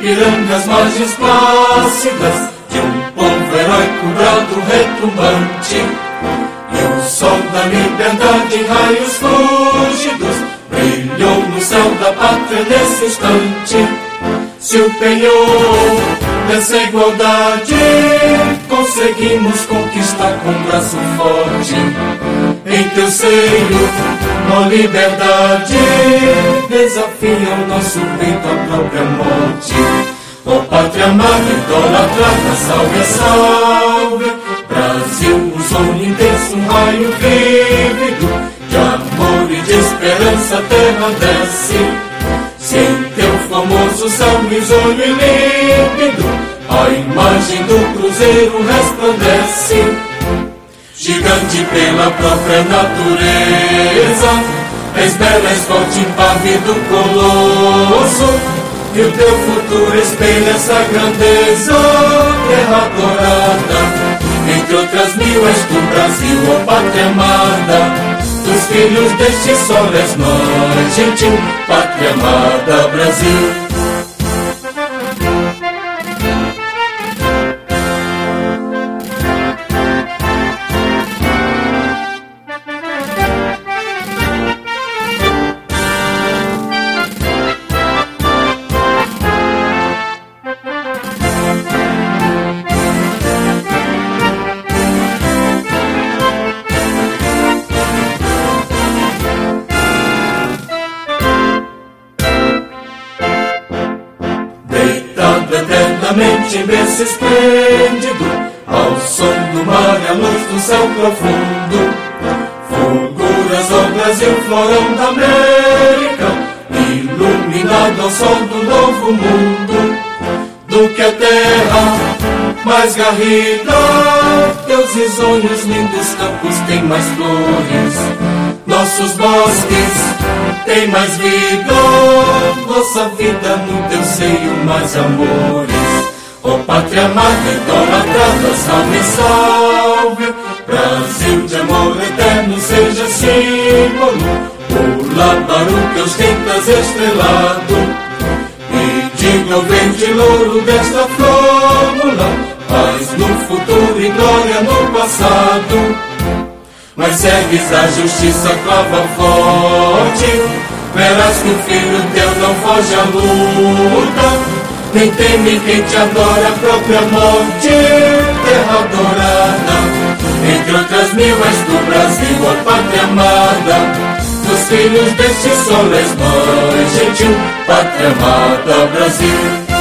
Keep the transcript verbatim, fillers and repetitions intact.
Ipiranga, as margens plácidas de um povo heróico, brado retumbante. E o sol da liberdade em raios fúlgidos brilhou no céu da pátria nesse instante. Se o penhor dessa igualdade conseguimos conquistar com braço forte, em teu seio, ó liberdade, desafia o nosso peito à própria morte. Ó pátria amada, idolatrada, salve, salve, Brasil, um sonho intenso, um raio vívido de amor e de esperança, a terra desce. Se em teu famoso céu risonho e límpido a imagem do cruzeiro resplandece, gigante pela própria natureza, és bela, és forte, impávido colosso, e o teu futuro espelha essa grandeza, terra dourada. Entre outras mil és tu, Brasil, ó pátria amada, dos filhos deste sol és nós, gentil, pátria amada, Brasil. Eternamente em berço esplêndido, ao som do mar e à luz do céu profundo, fulguras ao Brasil, florão da América, iluminado ao sol do novo mundo. Do que a terra mais garrida, teus risonhos, lindos campos têm mais flores, nossos bosques têm mais vida, nossa vida no teu seio mais amores. Ó pátria amada, idolatrada, salve, salve, Brasil de amor eterno seja símbolo, o labaru que ostentas estrelado, e diga o verde louro desta flâmula, paz no futuro e glória no passado. Mas segues a justiça, clava forte, verás que o filho teu não foge à luta, nem teme quem te adora, a própria morte, terra adorada. Entre outras mil és do Brasil, ó pátria amada, dos filhos deste sol és mãe, gentil, pátria amada, Brasil.